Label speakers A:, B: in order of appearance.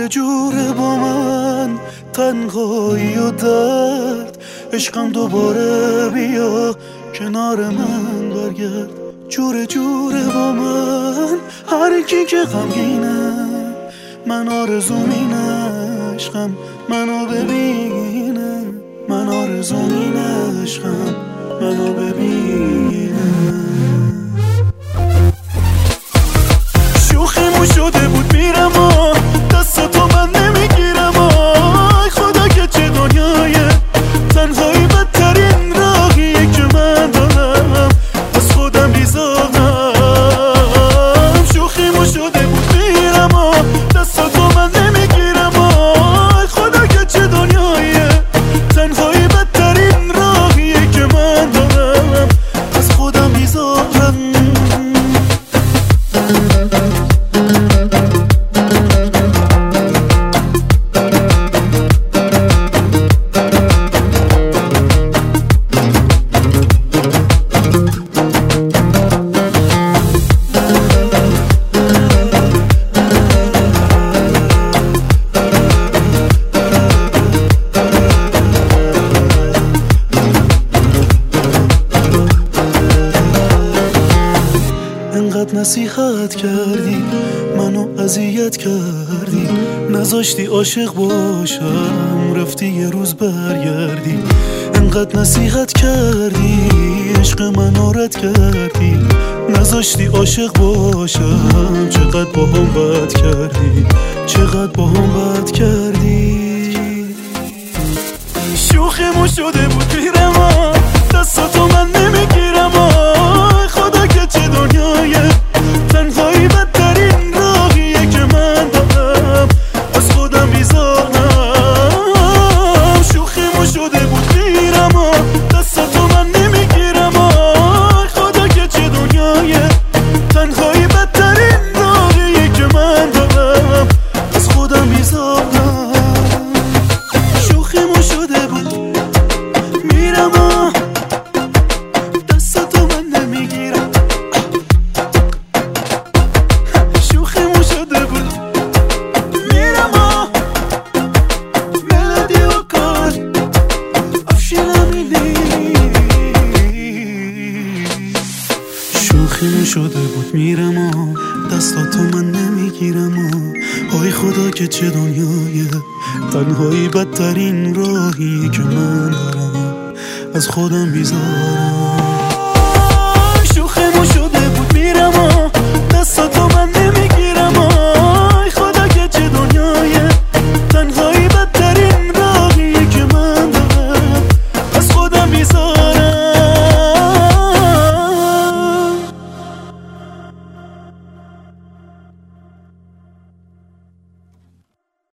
A: جوره با من تنهایی و درد. عشقم دوباره بیا کنار من برگرد. جوره با من هر کی که غمگینه، من آرزوم اینه عشقم منو ببینه. من آرزوم اینه عشقم منو ببینه. شوخیمون شده بود میرم و دستاتو من نمیگیرم. آی خدا که چه دنیایه، تنهایی بدترین راهیه که من دارم، از خودم بیزارم. شوخیمون شده بود میرم و دستاتو من نمیگیرم. آی خدا که چه دنیایه، تنهایی بدترین راهیه که من دارم، از خودم بیزارم. انقدر نصیحت کردی منو اذیت کردی، نذاشتی عاشق باشم رفتی یه روز برگردی. انقدر نصیحت کردی عشق منو رد کردی، نذاشتی عاشق باشم. چقدر باهم بد کردی، چقدر باهم بد کردی. شوخیمون شده بود میرم و دستاتو من نمیگیرم. آی خدا که چه دنیایه، تنهایی بدترین راهیه که من دارم، از خودم بیزارم. شوخیمون شده بود میرم و دستاتو من نمیگیرم. آی خدا که چه دنیایه، تنهایی بدترین راهیه که من دارم، از خودم بیزارم. شوخیمون شده بود میرم و دستاتو من نمیگیرم. شوخیمون شده بود میرم و ملودی و کار افشینم اینی. شوخیمون شده بود میرم و دستاتو من نمیگیرم. آی خدا که چه دنیایه، تنهایی بدترین راهی که من دارم، از خودم بیزارم.